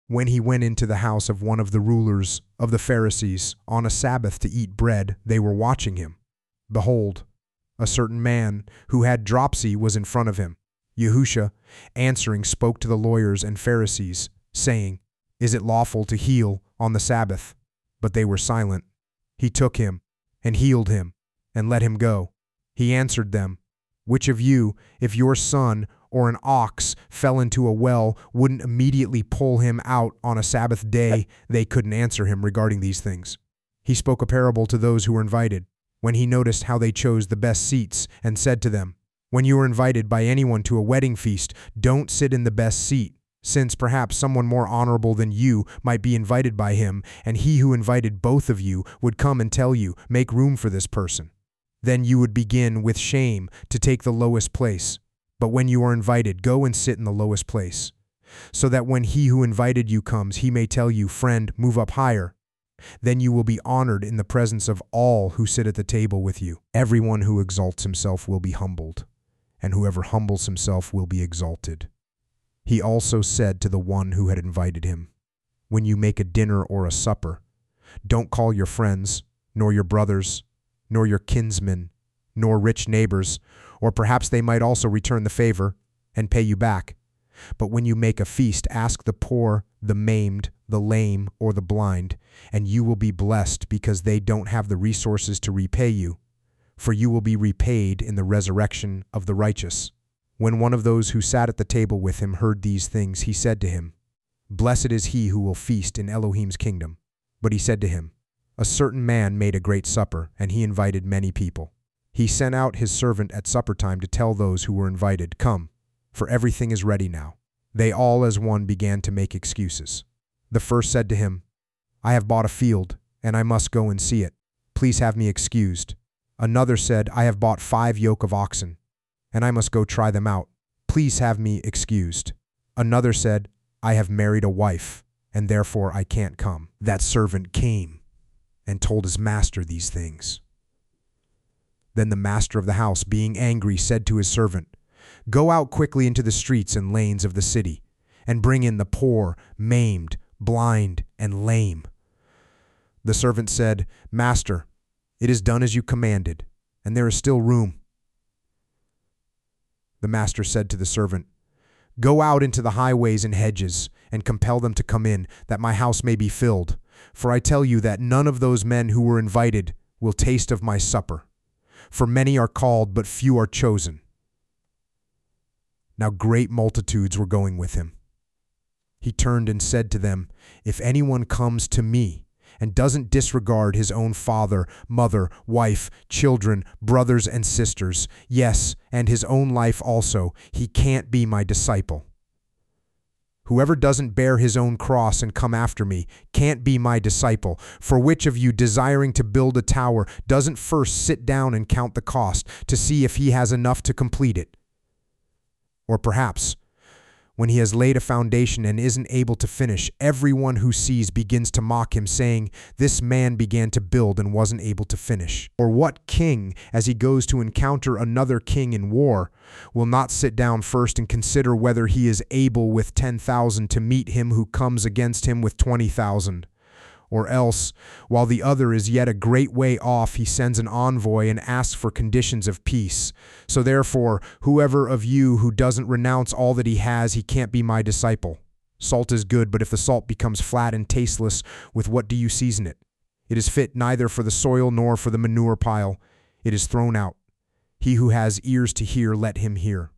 When he went into the house of one of the rulers of the Pharisees on a Sabbath to eat bread, they were watching him. Behold, a certain man who had dropsy was in front of him. Yahusha, answering, spoke to the lawyers and Pharisees, saying, Is it lawful to heal on the Sabbath? But they were silent. He took him and healed him and let him go. He answered them, Which of you, if your son or an ox fell into a well, wouldn't immediately pull him out on a Sabbath day? They couldn't answer him regarding these things. He spoke a parable to those who were invited, when he noticed how they chose the best seats, and said to them, When you are invited by anyone to a wedding feast, don't sit in the best seat, since perhaps someone more honorable than you might be invited by him, and he who invited both of you would come and tell you, Make room for this person. Then you would begin with shame to take the lowest place. But when you are invited, go and sit in the lowest place, so that when he who invited you comes, he may tell you, Friend, move up higher. Then you will be honored in the presence of all who sit at the table with you. Everyone who exalts himself will be humbled, and whoever humbles himself will be exalted. He also said to the one who had invited him, When you make a dinner or a supper, don't call your friends, nor your brothers, nor your kinsmen, nor rich neighbors, or perhaps they might also return the favor and pay you back. But when you make a feast, ask the poor, the maimed, the lame, or the blind, and you will be blessed, because they don't have the resources to repay you, for you will be repaid in the resurrection of the righteous. When one of those who sat at the table with him heard these things, he said to him, Blessed is he who will feast in Elohim's kingdom. But he said to him, A certain man made a great supper, and he invited many people. He sent out his servant at supper time to tell those who were invited, Come, for everything is ready now. They all as one began to make excuses. The first said to him, I have bought a field, and I must go and see it. Please have me excused. Another said, I have bought 5 yoke of oxen, and I must go try them out. Please have me excused. Another said, I have married a wife, and therefore I can't come. That servant came and told his master these things. Then the master of the house, being angry, said to his servant, Go out quickly into the streets and lanes of the city, and bring in the poor, maimed, blind, and lame. The servant said, Master, it is done as you commanded, and there is still room. The master said to the servant, Go out into the highways and hedges, and compel them to come in, that my house may be filled. For I tell you that none of those men who were invited will taste of my supper. For many are called, but few are chosen. Now great multitudes were going with him. He turned and said to them, If anyone comes to me and doesn't disregard his own father, mother, wife, children, brothers and sisters, yes, and his own life also, he can't be my disciple. Whoever doesn't bear his own cross and come after me can't be my disciple. For which of you, desiring to build a tower, doesn't first sit down and count the cost to see if he has enough to complete it? Or perhaps, when he has laid a foundation and isn't able to finish, everyone who sees begins to mock him, saying, This man began to build and wasn't able to finish. Or what king, as he goes to encounter another king in war, will not sit down first and consider whether he is able with 10,000 to meet him who comes against him with 20,000? Or else, while the other is yet a great way off, he sends an envoy and asks for conditions of peace. So therefore, whoever of you who doesn't renounce all that he has, he can't be my disciple. Salt is good, but if the salt becomes flat and tasteless, with what do you season it? It is fit neither for the soil nor for the manure pile. It is thrown out. He who has ears to hear, let him hear.